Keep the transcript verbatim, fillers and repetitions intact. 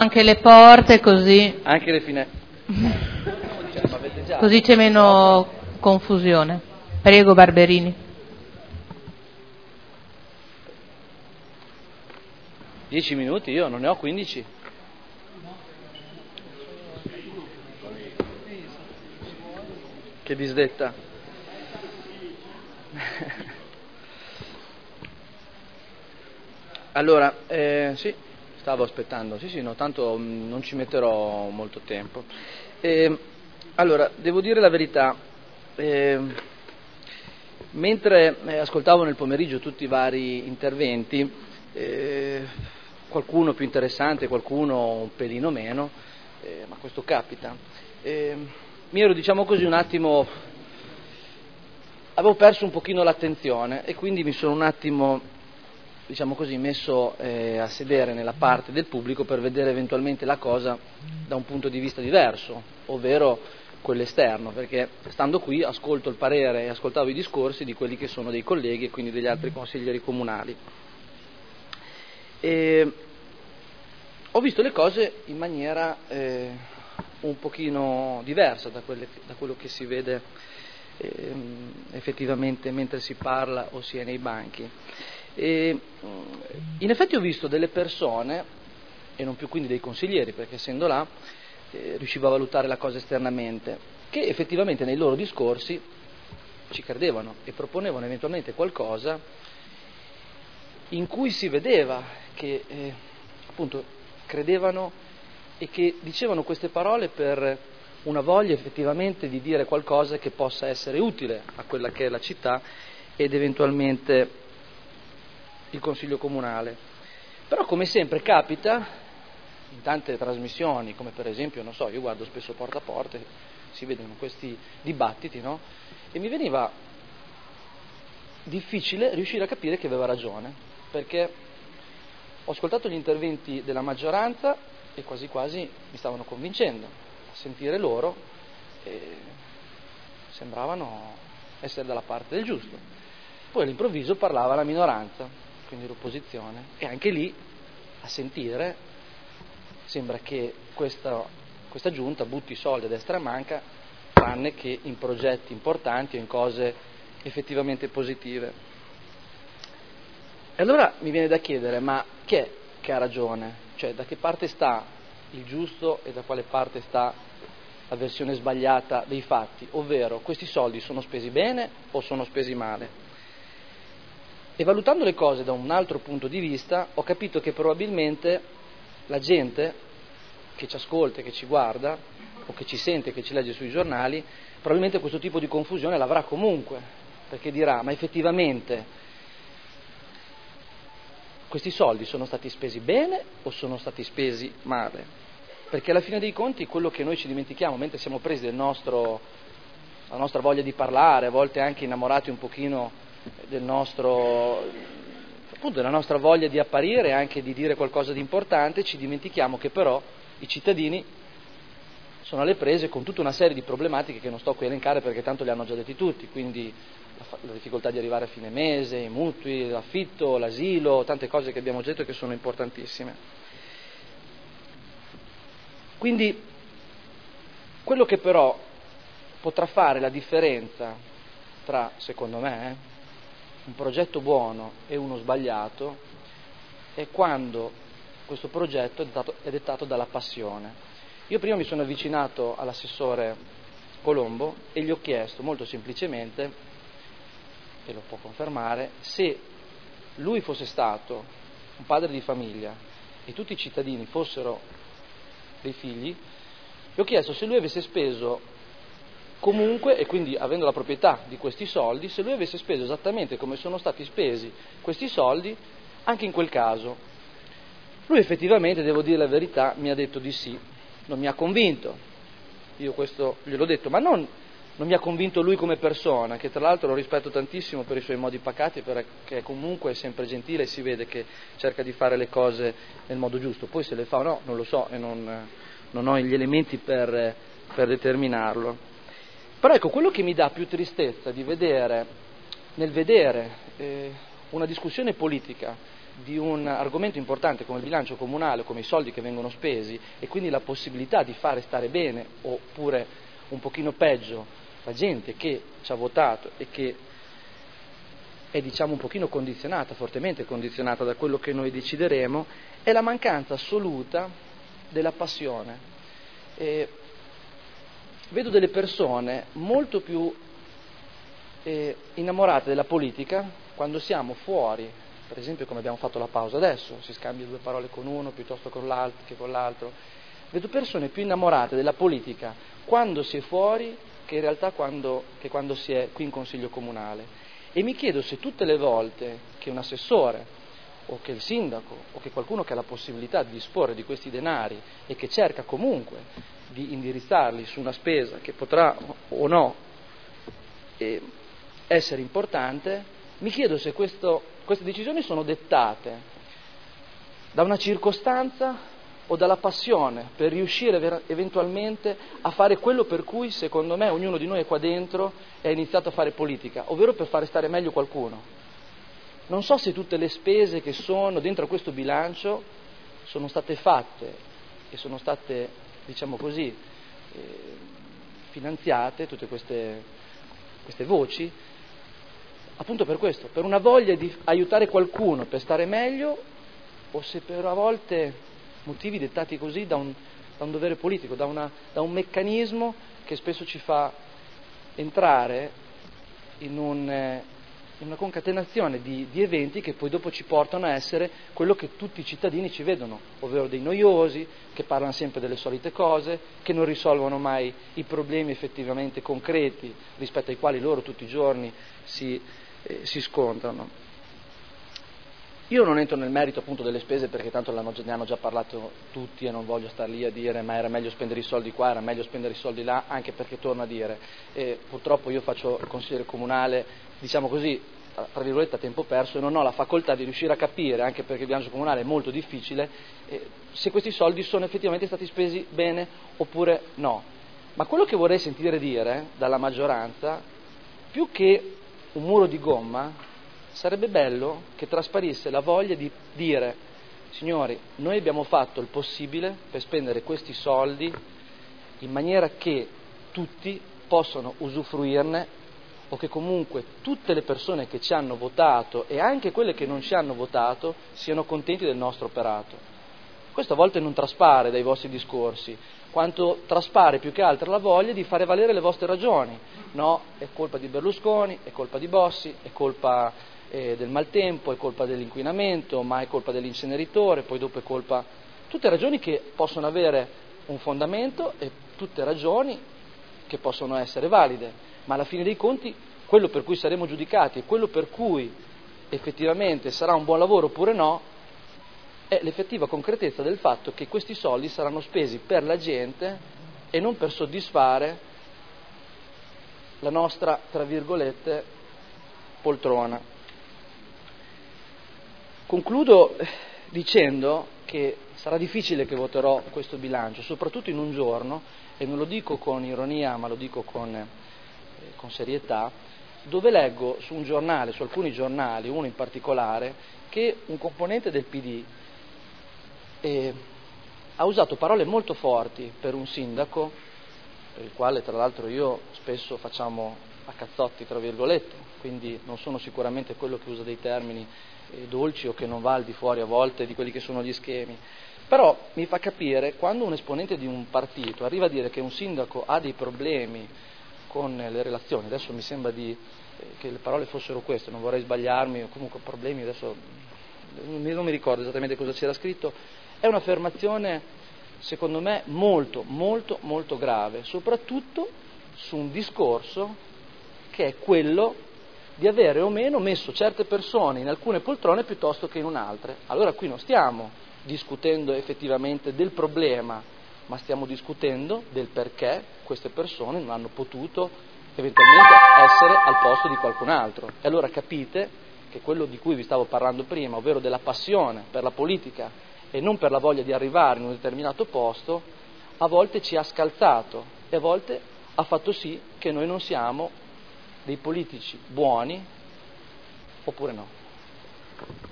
Anche le porte, così. Anche le finestre. Così c'è meno confusione. Prego, Barberini. Dieci minuti, io non ne ho quindici. Che disdetta. Allora, eh, sì, stavo aspettando, sì sì, no, tanto mh, non ci metterò molto tempo. Eh, allora, devo dire la verità, eh, mentre eh, ascoltavo nel pomeriggio tutti i vari interventi, eh, qualcuno più interessante, qualcuno un pelino meno, eh, ma questo capita, eh, mi ero, diciamo così, un attimo, avevo perso un pochino l'attenzione e quindi mi sono un attimo, diciamo così, messo eh, a sedere nella parte del pubblico per vedere eventualmente la cosa da un punto di vista diverso, ovvero quello esterno, perché stando qui ascolto il parere e ascoltavo i discorsi di quelli che sono dei colleghi e quindi degli altri consiglieri comunali. E ho visto le cose in maniera eh, un pochino diversa da, quelle, da quello che si vede eh, effettivamente mentre si parla o si è nei banchi. E, in effetti ho visto delle persone, e non più quindi dei consiglieri, perché essendo là eh, riuscivo a valutare la cosa esternamente, che effettivamente nei loro discorsi ci credevano e proponevano eventualmente qualcosa in cui si vedeva che eh, appunto credevano e che dicevano queste parole per una voglia effettivamente di dire qualcosa che possa essere utile a quella che è la città ed eventualmente il Consiglio Comunale. Però come sempre capita in tante trasmissioni, come per esempio, non so, io guardo spesso Porta a Porta, si vedono questi dibattiti, no? E mi veniva difficile riuscire a capire che aveva ragione, perché ho ascoltato gli interventi della maggioranza e quasi quasi mi stavano convincendo, a sentire loro eh, sembravano essere dalla parte del giusto. Poi all'improvviso parlava la minoranza, quindi l'opposizione, e anche lì a sentire sembra che questa, questa giunta butti soldi a destra e a manca, tranne che in progetti importanti o in cose effettivamente positive. E allora mi viene da chiedere, ma chi è che ha ragione? Cioè, da che parte sta il giusto e da quale parte sta la versione sbagliata dei fatti? Ovvero, questi soldi sono spesi bene o sono spesi male? E valutando le cose da un altro punto di vista, ho capito che probabilmente la gente che ci ascolta, che ci guarda, o che ci sente, che ci legge sui giornali, probabilmente questo tipo di confusione l'avrà comunque, perché dirà, ma effettivamente questi soldi sono stati spesi bene o sono stati spesi male? Perché alla fine dei conti quello che noi ci dimentichiamo, mentre siamo presi del nostro, la nostra voglia di parlare, a volte anche innamorati un pochino del nostro, appunto della nostra voglia di apparire e anche di dire qualcosa di importante, ci dimentichiamo che però i cittadini sono alle prese con tutta una serie di problematiche che non sto qui a elencare perché tanto le hanno già detti tutti, quindi la, la difficoltà di arrivare a fine mese, i mutui, l'affitto, l'asilo, tante cose che abbiamo già detto che sono importantissime. Quindi quello che però potrà fare la differenza tra, secondo me, eh, un progetto buono e uno sbagliato è quando questo progetto è dettato, è dettato dalla passione. Io prima mi sono avvicinato all'assessore Colombo e gli ho chiesto molto semplicemente, e lo può confermare, se lui fosse stato un padre di famiglia e tutti i cittadini fossero dei figli, gli ho chiesto se lui avesse speso comunque, e quindi avendo la proprietà di questi soldi, se lui avesse speso esattamente come sono stati spesi questi soldi anche in quel caso. Lui effettivamente, devo dire la verità, mi ha detto di sì, non mi ha convinto, io questo gliel'ho detto, ma non, non mi ha convinto lui come persona, che tra l'altro lo rispetto tantissimo per i suoi modi pacati, perché comunque è sempre gentile e si vede che cerca di fare le cose nel modo giusto, poi se le fa o no non lo so e non, non ho gli elementi per, per determinarlo. Però ecco, quello che mi dà più tristezza di vedere, nel vedere eh, una discussione politica di un argomento importante come il bilancio comunale, come i soldi che vengono spesi, e quindi la possibilità di fare stare bene, oppure un pochino peggio, la gente che ci ha votato e che è, diciamo, un pochino condizionata, fortemente condizionata da quello che noi decideremo, è la mancanza assoluta della passione. E vedo delle persone molto più eh, innamorate della politica quando siamo fuori, per esempio come abbiamo fatto la pausa adesso, si scambia due parole con uno piuttosto con l'altro, che con l'altro. Vedo persone più innamorate della politica quando si è fuori che in realtà quando, che quando si è qui in Consiglio Comunale. E mi chiedo se tutte le volte che un assessore o che il sindaco o che qualcuno che ha la possibilità di disporre di questi denari e che cerca comunque di indirizzarli su una spesa che potrà o no eh, essere importante, mi chiedo se questo, queste decisioni sono dettate da una circostanza o dalla passione per riuscire ver- eventualmente a fare quello per cui, secondo me, ognuno di noi è qua dentro e ha iniziato a fare politica, ovvero per fare stare meglio qualcuno. Non so se tutte le spese che sono dentro a questo bilancio sono state fatte e sono state, diciamo così, eh, finanziate, tutte queste, queste voci, appunto per questo, per una voglia di aiutare qualcuno per stare meglio, o se per a volte motivi dettati così da un, da un dovere politico, da, una, da un meccanismo che spesso ci fa entrare in, un, in una concatenazione di, di eventi che poi dopo ci portano a essere quello che tutti i cittadini ci vedono, ovvero dei noiosi, che parlano sempre delle solite cose, che non risolvono mai i problemi effettivamente concreti rispetto ai quali loro tutti i giorni si, eh, si scontrano. Io non entro nel merito appunto delle spese perché tanto ne hanno già parlato tutti e non voglio star lì a dire ma era meglio spendere i soldi qua, era meglio spendere i soldi là, anche perché torno a dire, eh, purtroppo io faccio il consigliere comunale, diciamo così, tra virgolette a tempo perso, e non ho la facoltà di riuscire a capire, anche perché il bilancio comunale è molto difficile, eh, se questi soldi sono effettivamente stati spesi bene oppure no. Ma quello che vorrei sentire dire dalla maggioranza, più che un muro di gomma, sarebbe bello che trasparisse la voglia di dire: signori, noi abbiamo fatto il possibile per spendere questi soldi in maniera che tutti possano usufruirne, o che comunque tutte le persone che ci hanno votato e anche quelle che non ci hanno votato siano contenti del nostro operato. Questo a volte non traspare dai vostri discorsi, quanto traspare più che altro la voglia di fare valere le vostre ragioni. No, è colpa di Berlusconi, è colpa di Bossi, è colpa eh, del maltempo, è colpa dell'inquinamento, ma è colpa dell'inceneritore, poi dopo è colpa... Tutte ragioni che possono avere un fondamento e tutte ragioni che possono essere valide, ma alla fine dei conti quello per cui saremo giudicati e quello per cui effettivamente sarà un buon lavoro oppure no è l'effettiva concretezza del fatto che questi soldi saranno spesi per la gente e non per soddisfare la nostra, tra virgolette, poltrona. Concludo dicendo che sarà difficile che voterò questo bilancio, soprattutto in un giorno, e non lo dico con ironia ma lo dico con, eh, con serietà, dove leggo su un giornale, su alcuni giornali, uno in particolare, che un componente del P D eh, ha usato parole molto forti per un sindaco, per il quale tra l'altro io spesso facciamo a cazzotti, tra virgolette, quindi non sono sicuramente quello che usa dei termini eh, dolci o che non va al di fuori a volte di quelli che sono gli schemi, però mi fa capire quando un esponente di un partito arriva a dire che un sindaco ha dei problemi con le relazioni, adesso mi sembra di, eh, che le parole fossero queste, non vorrei sbagliarmi, o comunque problemi, adesso non mi ricordo esattamente cosa c'era scritto, è un'affermazione secondo me molto, molto, molto grave, soprattutto su un discorso che è quello di avere o meno messo certe persone in alcune poltrone piuttosto che in un'altre. Allora qui non stiamo discutendo effettivamente del problema, ma stiamo discutendo del perché queste persone non hanno potuto eventualmente essere al posto di qualcun altro. E allora capite che quello di cui vi stavo parlando prima, ovvero della passione per la politica e non per la voglia di arrivare in un determinato posto, a volte ci ha scalzato e a volte ha fatto sì che noi non siamo dei politici buoni oppure no.